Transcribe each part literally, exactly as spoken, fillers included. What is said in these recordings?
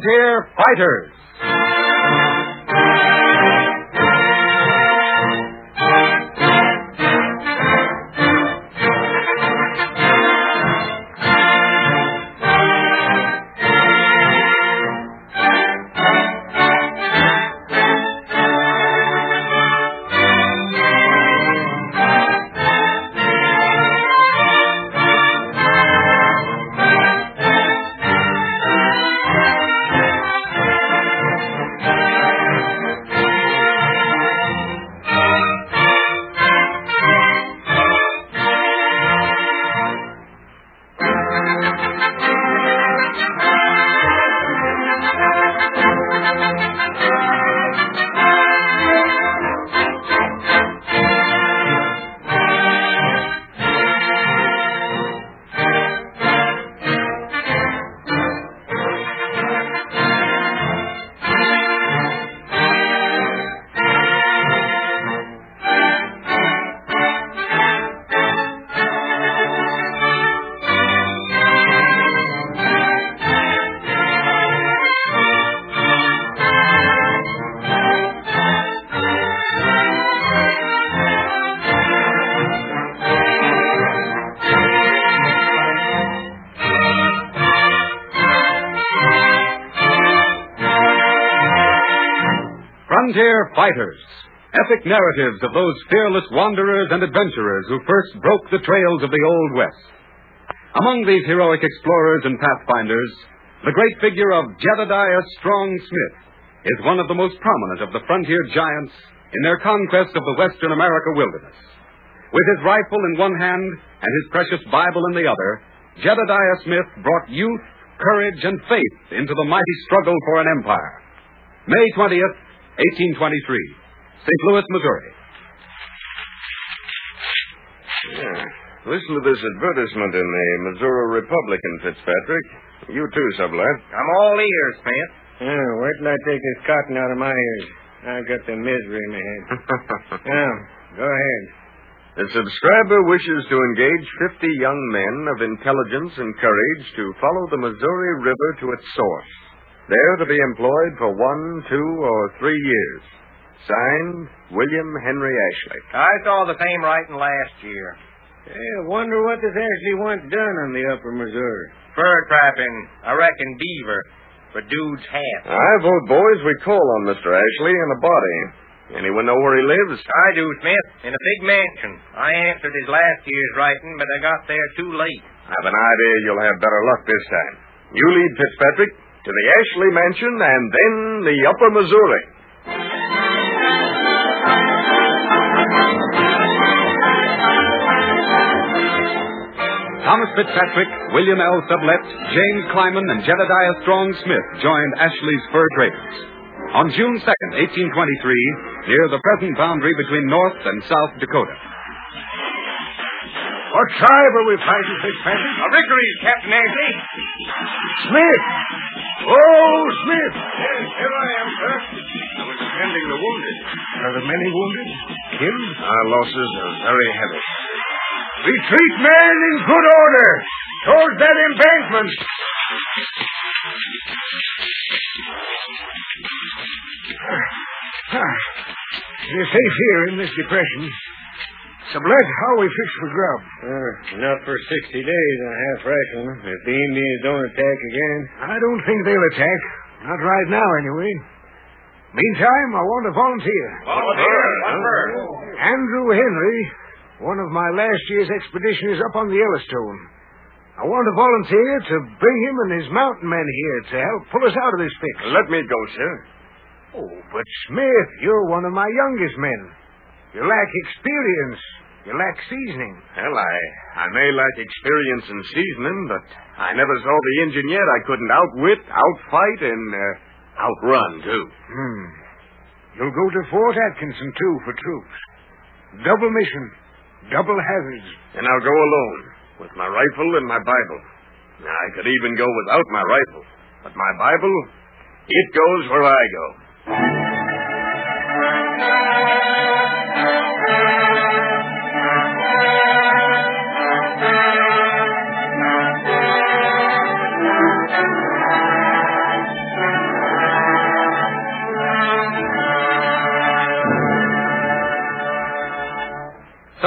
Frontier Fighters. Frontier Fighters, epic narratives of those fearless wanderers and adventurers who first broke the trails of the Old West. Among these heroic explorers and pathfinders, the great figure of Jedediah Strong Smith is one of the most prominent of the frontier giants in their conquest of the Western America wilderness. With his rifle in one hand and his precious Bible in the other, Jedediah Smith brought youth, courage, and faith into the mighty struggle for an empire. May twentieth, eighteen twenty-three, Saint Louis, Missouri. Yeah. Listen to this advertisement in the Missouri Republican, Fitzpatrick. You too, Sublet. I'm all ears, Smith. Yeah, wait till I take this cotton out of my ears. I've got the misery in my head. Now, go ahead. The subscriber wishes to engage fifty young men of intelligence and courage to follow the Missouri River to its source. They're to be employed for one, two, or three years. Signed, William Henry Ashley. I saw the same writing last year. Hey, I wonder what this Ashley wants done on the upper Missouri. Fur trapping, I reckon beaver, for dude's hat. I vote, boys, we call on Mister Ashley in a body. Anyone know where he lives? I do, Smith, in a big mansion. I answered his last year's writing, but I got there too late. I have an idea you'll have better luck this time. You lead Fitzpatrick to the Ashley Mansion and then the upper Missouri. Thomas Fitzpatrick, William L. Sublet, James Kleiman, and Jedediah Strong Smith joined Ashley's fur traders. On June second, eighteen twenty-three, near the present boundary between North and South Dakota. What tribe are we fighting, Fitzpatrick? A Rickery's, Captain Ashley. Smith! Oh, Smith! Yes, here I am, sir. I was tending the wounded. Are there many wounded? Killed? Our losses are very heavy. Retreat, men, in good order! Towards that embankment! You're safe here in this depression. Sublet, how we fix for grub? Uh, not for sixty days on half ration, if the Indians don't attack again. I don't think they'll attack. Not right now, anyway. Meantime, I want to volunteer. Volunteer? What? Andrew Henry, one of my last year's expedition, is up on the Yellowstone. I want to volunteer to bring him and his mountain men here to help pull us out of this fix. Let me go, sir. Oh, but Smith, you're one of my youngest men. You lack experience. You lack seasoning. Well, I, I may lack experience in seasoning, but I never saw the Indian yet I couldn't outwit, outfight, and uh, outrun, too. Hmm. You'll go to Fort Atkinson, too, for troops. Double mission. Double hazards. And I'll go alone, with my rifle and my Bible. I could even go without my rifle. But my Bible, it goes where I go.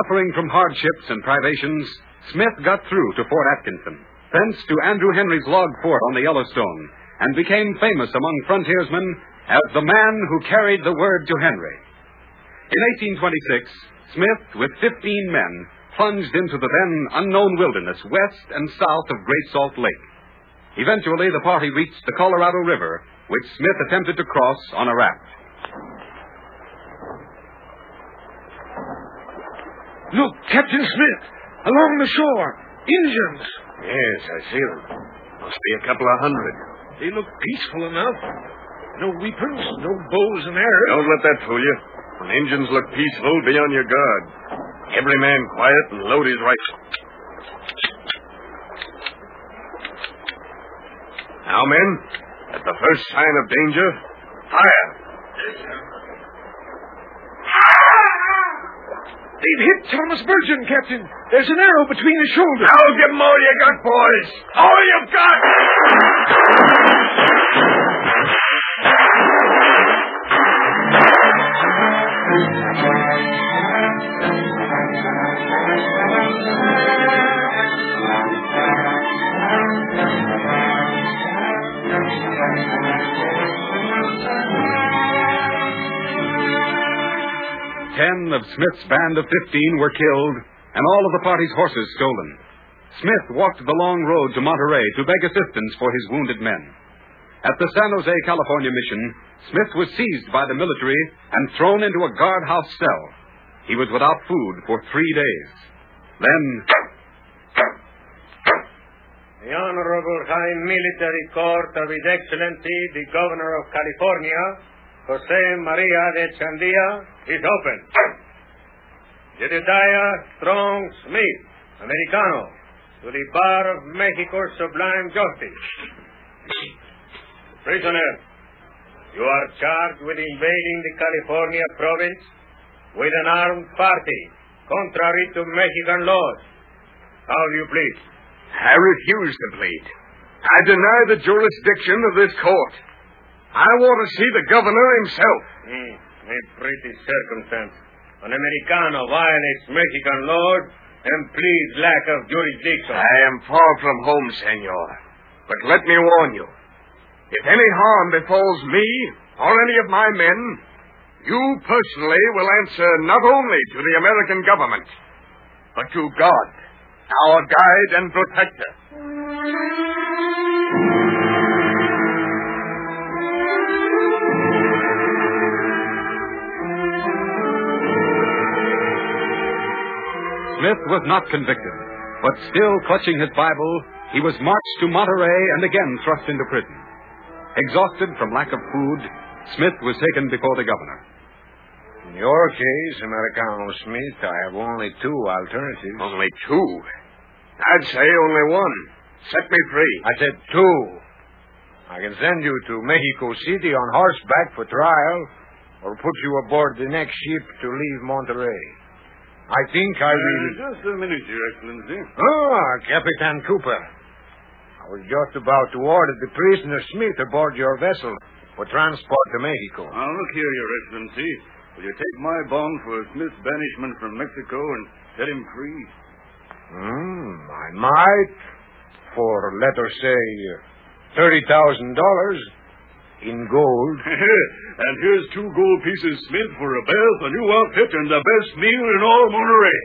Suffering from hardships and privations, Smith got through to Fort Atkinson, thence to Andrew Henry's log fort on the Yellowstone, and became famous among frontiersmen as the man who carried the word to Henry. In eighteen twenty-six, Smith, with fifteen men, plunged into the then unknown wilderness west and south of Great Salt Lake. Eventually, the party reached the Colorado River, which Smith attempted to cross on a raft. Look, Captain Smith, along the shore. Indians. Yes, I see them. Must be a couple of hundred. They look peaceful enough. No weapons, no bows and arrows. Don't let that fool you. When Indians look peaceful, be on your guard. Every man quiet and load his rifle. Now, men, at the first sign of danger, fire. They've hit Thomas Burgeon, Captain. There's an arrow between his shoulders. Now give them all you got, boys. All you've got. Ten of Smith's band of fifteen were killed, and all of the party's horses stolen. Smith walked the long road to Monterey to beg assistance for his wounded men. At the San Jose, California mission, Smith was seized by the military and thrown into a guardhouse cell. He was without food for three days. Then... The Honorable High Military Court of His Excellency, the Governor of California, Jose Maria de Chandia, is open. Jedediah Strong Smith, Americano, to the Bar of Mexico's Sublime Justice. Prisoner, you are charged with invading the California province with an armed party, contrary to Mexican laws. How do you plead? I refuse to plead. I deny the jurisdiction of this court. I want to see the governor himself. Hmm, a pretty circumstance. An Americano violates Mexican laws and pleads lack of jurisdiction. I am far from home, senor. But let me warn you. If any harm befalls me or any of my men, you personally will answer not only to the American government, but to God, our guide and protector. Smith was not convicted, but still clutching his Bible, he was marched to Monterey and again thrust into prison. Exhausted from lack of food, Smith was taken before the governor. In your case, Americano Smith, I have only two alternatives. Only two? I'd say only one. Set me free. I said two. I can send you to Mexico City on horseback for trial, or put you aboard the next ship to leave Monterey. I think I will... Uh, just a minute, Your Excellency. Ah, Capitan Cooper. I was just about to order the prisoner Smith aboard your vessel for transport to Mexico. Now, look here, Your Excellency. Will you take my bond for Smith's banishment from Mexico and set him free? Hmm, I might. For, let us say, thirty thousand dollars in gold. And here's two gold pieces, Smith, for a bath, a new outfit, and the best meal in all Monterey.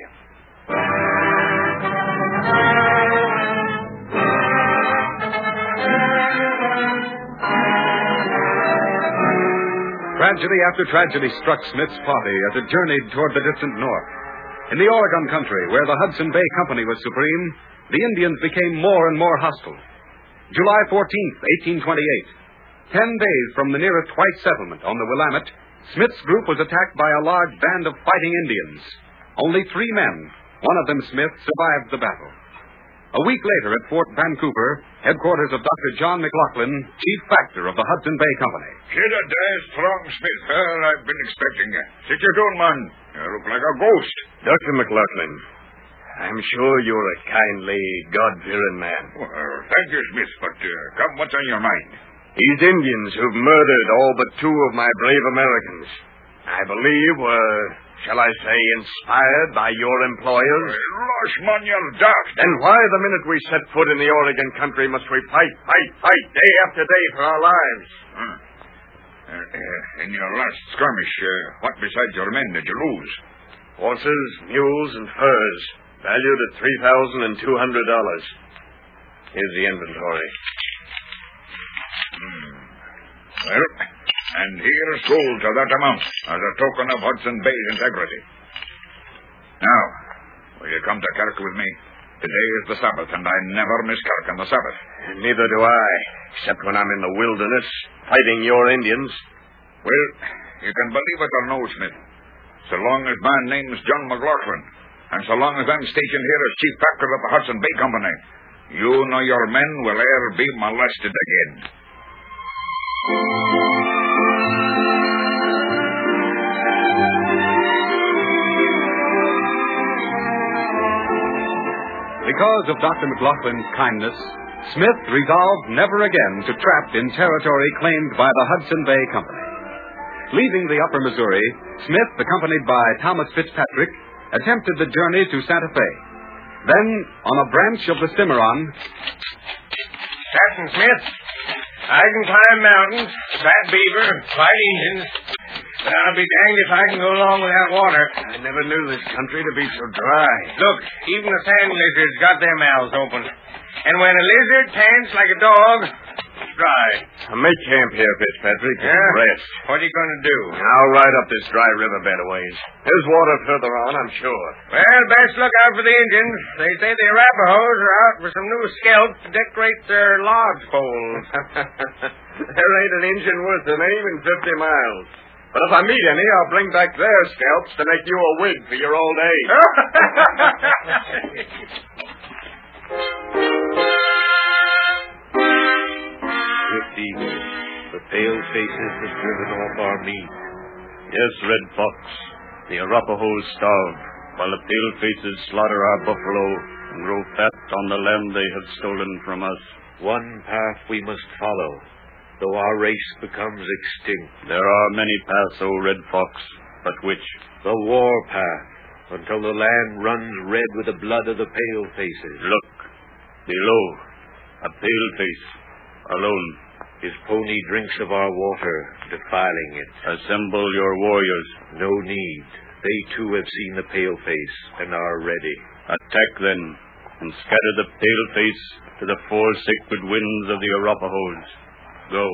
Tragedy after tragedy struck Smith's party as it journeyed toward the distant north. In the Oregon country, where the Hudson Bay Company was supreme, the Indians became more and more hostile. July fourteenth, eighteen twenty-eight, ten days from the nearest white settlement on the Willamette, Smith's group was attacked by a large band of fighting Indians. Only three men, one of them Smith, survived the battle. A week later at Fort Vancouver, headquarters of Doctor John McLaughlin, chief factor of the Hudson Bay Company. Jedediah Strong Smith, well, I've been expecting you. Sit you down, man. You look like a ghost. Doctor McLaughlin, I'm sure you're a kindly, God-fearing man. Well, thank you, Smith, but uh, come, what's on your mind? These Indians who've murdered all but two of my brave Americans, I believe were shall I say, inspired by your employers? Losh, man, you're daft. Then why, the minute we set foot in the Oregon country, must we fight, fight, fight, day after day for our lives? Huh. Uh, uh, in your last skirmish, uh, what besides your men did you lose? Horses, mules, and furs, valued at three thousand two hundred dollars. Here's the inventory. Hmm. Well, and here's gold to that amount as a token of Hudson Bay's integrity. Now, will you come to Kirk with me? Today is the Sabbath, and I never miss Kirk on the Sabbath. Neither do I, except when I'm in the wilderness, fighting your Indians. Well, you can believe it or no, Smith. So long as my name's John McLaughlin, and so long as I'm stationed here as chief factor of the Hudson Bay Company, you nor your men will e'er be molested again. Because of Doctor McLaughlin's kindness, Smith resolved never again to trap in territory claimed by the Hudson Bay Company. Leaving the upper Missouri, Smith, accompanied by Thomas Fitzpatrick, attempted the journey to Santa Fe. Then, on a branch of the Cimarron... Captain Smith, I can climb mountains, fat beaver, fight Indians, but I'll be danged if I can go along without water. I never knew this country to be so dry. Look, even the sand lizards got their mouths open. And when a lizard pants like a dog, it's dry. I'll make camp here, Fitzpatrick. Yeah? Rest. What are you going to do? I'll ride up this dry riverbed a ways. There's water further on, I'm sure. Well, best look out for the Indians. They say the Arapahoes are out for some new scalps to decorate their lodge poles. There ain't an Indian worth the name in fifty miles. But if I meet any, I'll bring back their scalps to make you a wig for your old age. Swift Eagle, the pale faces have driven off our meat. Yes, Red Fox, the Arapahoes starve, while the pale faces slaughter our buffalo and grow fat on the land they have stolen from us. One path we must follow, though our race becomes extinct. There are many paths, O Red Fox, but which? The war path, until the land runs red with the blood of the pale faces. Look, below, a pale face, alone. His pony drinks of our water, defiling it. Assemble your warriors. No need. They too have seen the pale face and are ready. Attack then, and scatter the pale face to the four sacred winds of the Arapahoes. Go.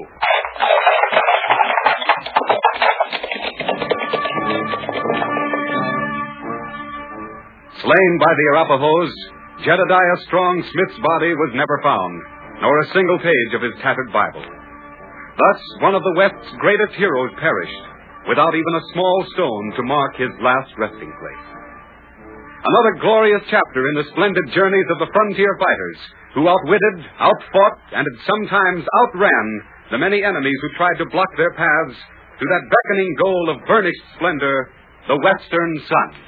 Slain by the Arapahoes, Jedediah Strong Smith's body was never found, nor a single page of his tattered Bible. Thus, one of the West's greatest heroes perished, without even a small stone to mark his last resting place. Another glorious chapter in the splendid journeys of the frontier fighters, who outwitted, outfought, and sometimes outran the many enemies who tried to block their paths to that beckoning goal of burnished splendor, the Western Sun.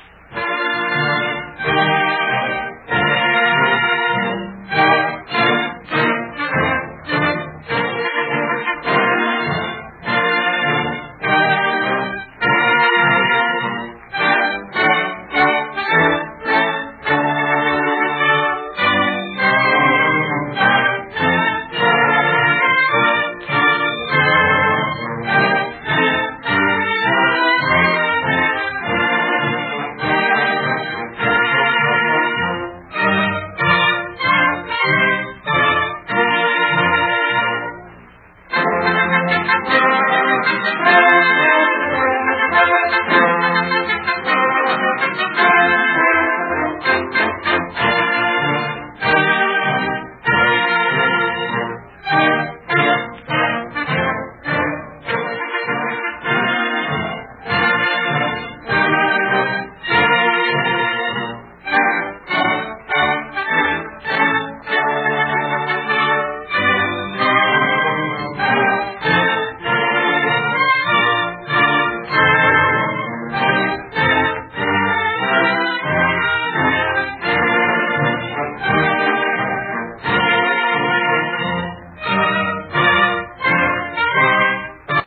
Thank you.